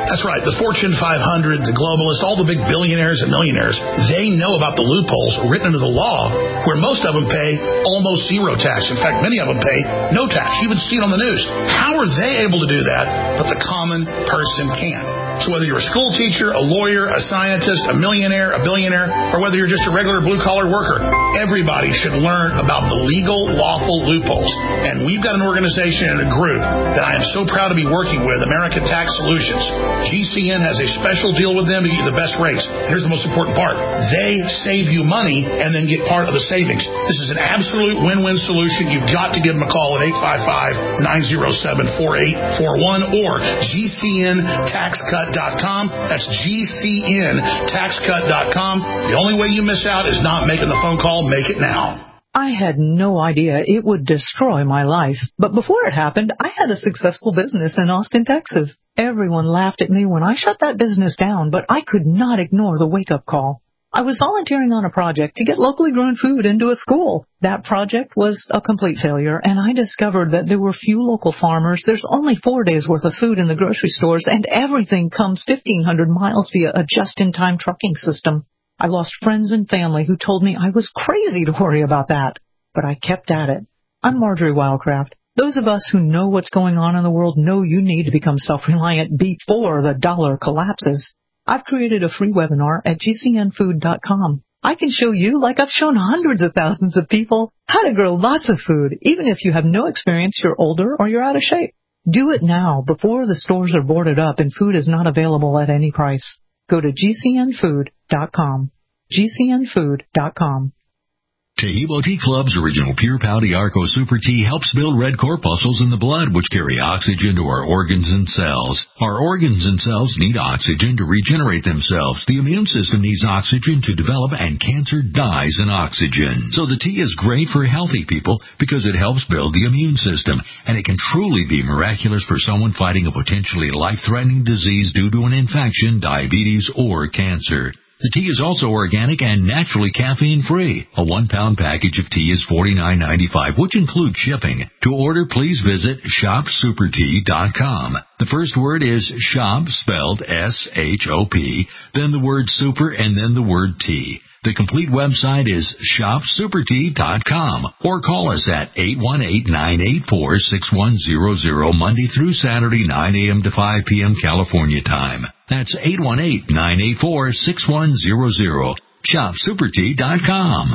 Speaker 10: That's right. The Fortune five hundred, the globalists, all the big billionaires and millionaires, they know about the loopholes written into the law where most of them pay almost zero tax. In fact, many of them pay no tax. You even see it on the news. How are they able to do that, but the common person can't? So whether you're a school teacher, a lawyer, a scientist, a millionaire, a billionaire, or whether you're just a regular blue-collar worker, everybody should learn about the legal, lawful loopholes. And we've got an organization and a group that I am so proud to be working with, American Tax Solutions. G C N has a special deal with them to get you the best rates. Here's the most important part. They save you money and then get part of the savings. This is an absolute win-win solution. You've got to give them a call at eight five five, nine oh seven, four eight four one or G C N tax cut dot com. That's G C N tax cut dot com. The only way you miss out is not making the phone call. Make it now.
Speaker 11: I had no idea it would destroy my life. But before it happened, I had a successful business in Austin, Texas. Everyone laughed at me when I shut that business down, but I could not ignore the wake-up call. I was volunteering on a project to get locally grown food into a school. That project was a complete failure, and I discovered that there were few local farmers. There's only four days' worth of food in the grocery stores, and everything comes fifteen hundred miles via a just-in-time trucking system. I lost friends and family who told me I was crazy to worry about that, but I kept at it. I'm Marjorie Wildcraft. Those of us who know what's going on in the world know you need to become self-reliant before the dollar collapses. I've created a free webinar at G C N food dot com. I can show you, like I've shown hundreds of thousands of people, how to grow lots of food, even if you have no experience, you're older, or you're out of shape. Do it now, before the stores are boarded up and food is not available at any price. Go to G C N food dot com. G C N food dot com.
Speaker 12: Tahibo Tea Club's original Pure Pouty Arco Super Tea helps build red corpuscles in the blood, which carry oxygen to our organs and cells. Our organs and cells need oxygen to regenerate themselves. The immune system needs oxygen to develop, and cancer dies in oxygen. So the tea is great for healthy people because it helps build the immune system, and it can truly be miraculous for someone fighting a potentially life-threatening disease due to an infection, diabetes, or cancer. The tea is also organic and naturally caffeine-free. A one-pound package of tea is forty-nine ninety-five, which includes shipping. To order, please visit shop super tea dot com. The first word is shop, spelled S H O P, then the word super, and then the word tea. The complete website is shop super tea dot com, or call us at eight one eight, nine eight four, six one zero zero Monday through Saturday, nine a.m. to five p.m. California time. That's eight one eight, nine eight four, six one zero zero. shop super tea dot com.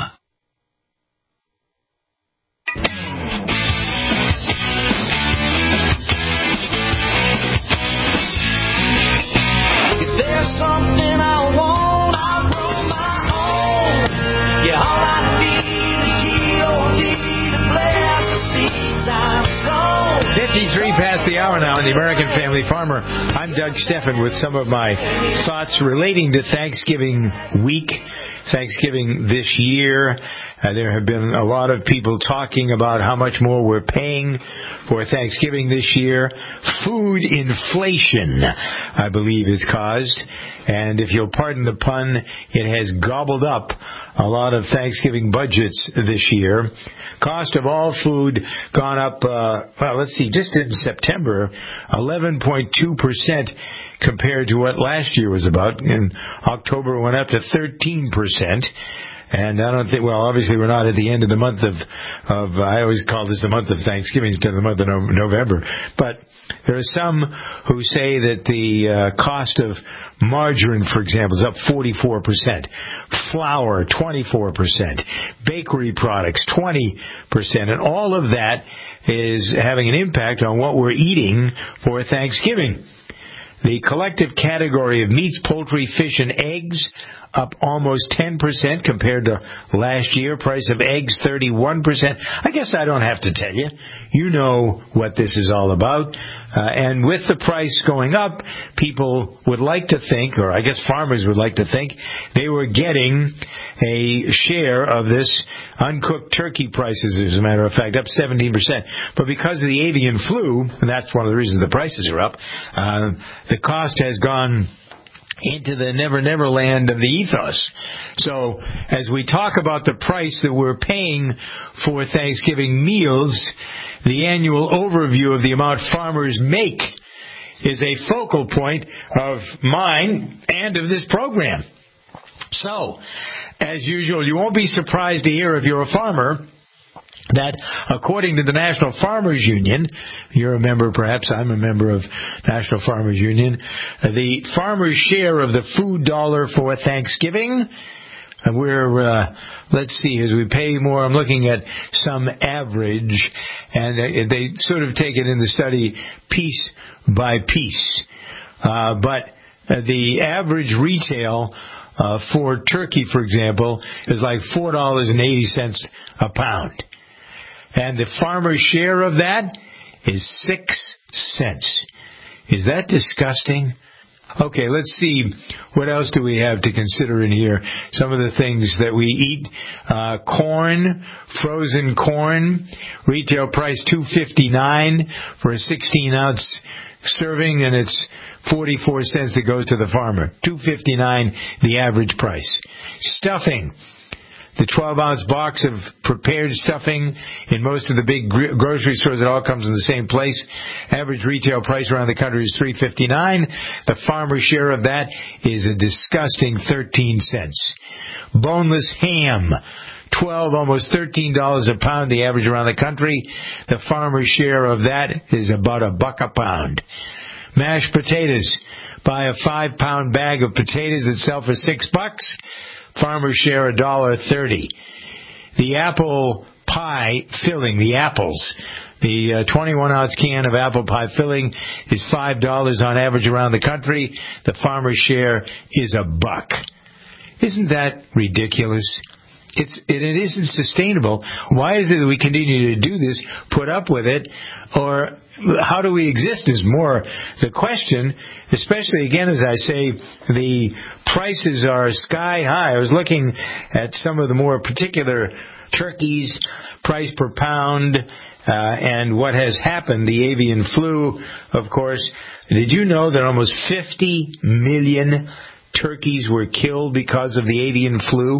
Speaker 13: If there's something I want, I'll grow my own. Yeah, all I need is G O D to bless the seeds I've sown.
Speaker 2: fifty-three past the hour now in the American Family Farmer. I'm Doug Steffen with some of my thoughts relating to Thanksgiving week, Thanksgiving this year. Uh, there have been a lot of people talking about how much more we're paying for Thanksgiving this year. Food inflation, I believe, is caused. And if you'll pardon the pun, it has gobbled up a lot of Thanksgiving budgets this year. Cost of all food gone up, uh, well, let's see, just in September, eleven point two percent compared to what last year was about. In October, it went up to thirteen percent. And I don't think, well, obviously we're not at the end of the month of, of uh, I always call this the month of Thanksgiving instead of the month of no- November. But there are some who say that the uh, cost of margarine, for example, is up forty-four percent. Flour, twenty-four percent. Bakery products, twenty percent. And all of that is having an impact on what we're eating for Thanksgiving. The collective category of meats, poultry, fish, and eggs up almost ten percent compared to last year. Price of eggs, thirty-one percent. I guess I don't have to tell you. You know what this is all about. Uh, and with the price going up, people would like to think, or I guess farmers would like to think, they were getting a share of this uncooked turkey prices, as a matter of fact, up seventeen percent. But because of the avian flu, and that's one of the reasons the prices are up, uh, the cost has gone into the never, never land of the ethos. So as we talk about the price that we're paying for Thanksgiving meals, the annual overview of the amount farmers make is a focal point of mine and of this program. So, as usual, you won't be surprised to hear if you're a farmer that according to the National Farmers Union, you're a member perhaps, I'm a member of National Farmers Union, the farmer's share of the food dollar for Thanksgiving, we're, uh, let's see, as we pay more, I'm looking at some average, and they, they sort of take it in the study piece by piece. Uh, but uh, the average retail uh, for turkey, for example, is like four dollars and eighty cents a pound. And the farmer's share of that is six cents. Is that disgusting? Okay, let's see. What else do we have to consider in here? Some of the things that we eat. Uh, corn, frozen corn, retail price two fifty-nine for a sixteen ounce serving, and it's forty-four cents that goes to the farmer. two fifty-nine, the average price. Stuffing. The twelve ounce box of prepared stuffing in most of the big grocery stores, it all comes in the same place. Average retail price around the country is three fifty-nine. The farmer's share of that is a disgusting thirteen cents. Boneless ham, twelve, almost thirteen dollars a pound, the average around the country. The farmer's share of that is about a buck a pound. Mashed potatoes, buy a five pound bag of potatoes that sell for six bucks. Farmers share a dollar thirty. The apple pie filling, the apples, the uh, twenty-one ounce can of apple pie filling is five dollars on average around the country. The farmer's share is a buck. Isn't that ridiculous? It's it, it isn't sustainable. Why is it that we continue to do this, put up with it, or how do we exist is more the question, especially, again, as I say, the prices are sky high. I was looking at some of the more particular turkeys, price per pound, uh, and what has happened, the avian flu, of course. Did you know that almost fifty million turkeys were killed because of the avian flu?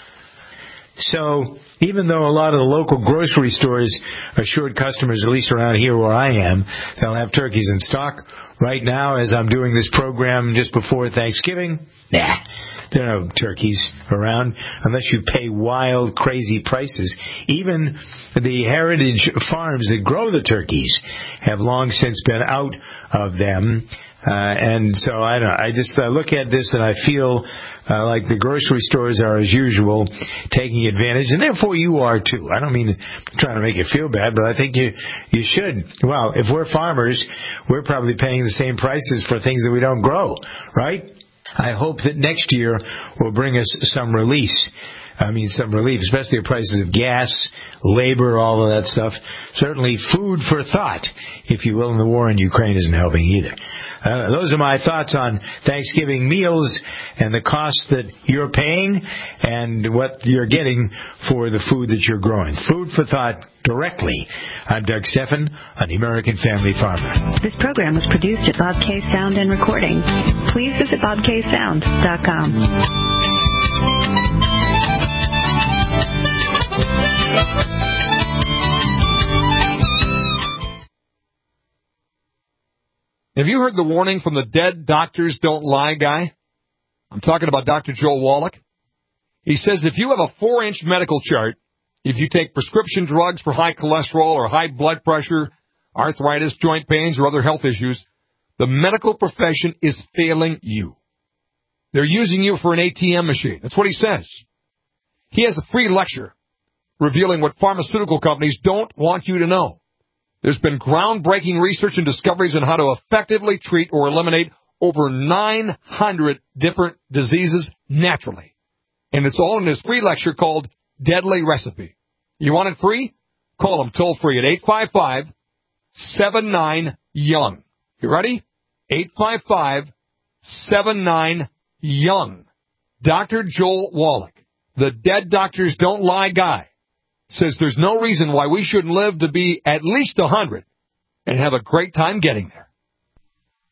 Speaker 2: So, even though a lot of the local grocery stores assured customers, at least around here where I am, they'll have turkeys in stock, right now, as I'm doing this program just before Thanksgiving, nah, there are no turkeys around unless you pay wild, crazy prices. Even the heritage farms that grow the turkeys have long since been out of them. Uh, and so I don't know, I just uh, look at this and I feel uh, like the grocery stores are, as usual, taking advantage, and therefore you are too. I don't mean I'm trying to make you feel bad, but I think you you should. Well, if we're farmers, we're probably paying the same prices for things that we don't grow, right? I hope that next year will bring us some release. I mean, some relief, especially the prices of gas, labor, all of that stuff. Certainly food for thought, if you will, and the war in Ukraine isn't helping either. Uh, those are my thoughts on Thanksgiving meals and the costs that you're paying and what you're getting for the food that you're growing. Food for thought directly. I'm Doug Steffen on the American Family Farmer.
Speaker 14: This program was produced at Bob K Sound and Recording. Please visit bob k sound dot com.
Speaker 15: Have you heard the warning from the Dead Doctors Don't Lie guy? I'm talking about Doctor Joel Wallach. He says if you have a four-inch medical chart, if you take prescription drugs for high cholesterol or high blood pressure, arthritis, joint pains, or other health issues, the medical profession is failing you. They're using you for an A T M machine. That's what he says. He has a free lecture revealing what pharmaceutical companies don't want you to know. There's been groundbreaking research and discoveries on how to effectively treat or eliminate over nine hundred different diseases naturally. And it's all in this free lecture called Deadly Recipe. You want it free? Call them toll free at eight five five, seven nine, young. You ready? eight five five, seven nine, young. Doctor Joel Wallach, the Dead Doctors Don't Lie guy, says there's no reason why we shouldn't live to be at least one hundred and have a great time getting there.